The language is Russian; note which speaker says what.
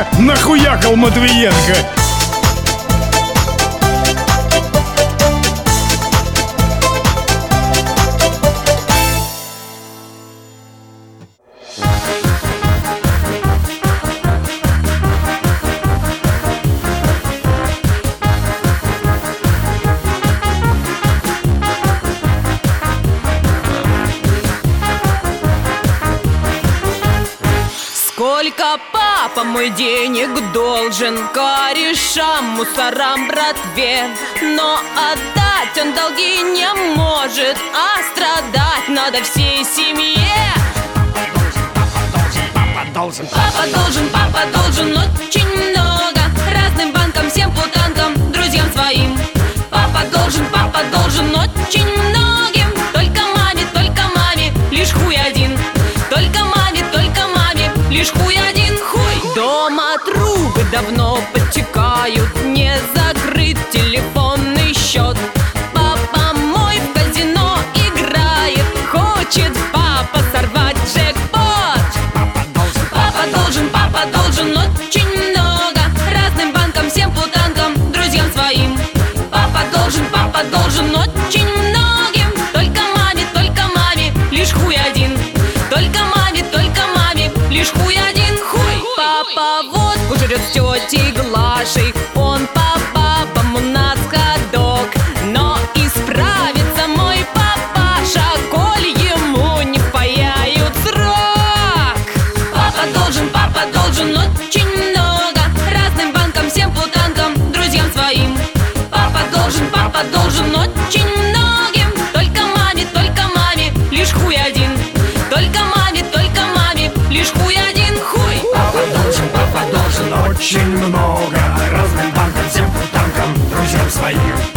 Speaker 1: Нахуякал Матвиенко.
Speaker 2: Сколько папа мой денег должен корешам, мусорам, братве? Но отдать он долги не может, а страдать надо всей семье. Папа должен очень много разным банкам, всем путанкам, друзьям своим. Папа должен очень многим, только маме, лишь хуй один. Только маме, лишь хуй один, хуй. Дома трубы давно подтекают, не закрыт телефонный счет. Папа мой в казино играет, хочет папа сорвать джекпот. Папа должен очень много разным банкам, всем путанкам, друзьям своим. Папа должен очень многим, только маме, лишь хуй один. Только маме, лишь хуй один, хуй. Папа водку жрет с тетей Глашей, он по бабам у нас ходок. Но исправится мой папаша, коль ему не впаяют срок. Папа должен очень много разным банкам, всем путанкам, друзьям своим. Папа должен очень многим, только маме, лишь хуй один. Только маме, лишь хуй один, хуй.
Speaker 3: Папа должен очень много разным банкам, всем путанкам, друзьям своим.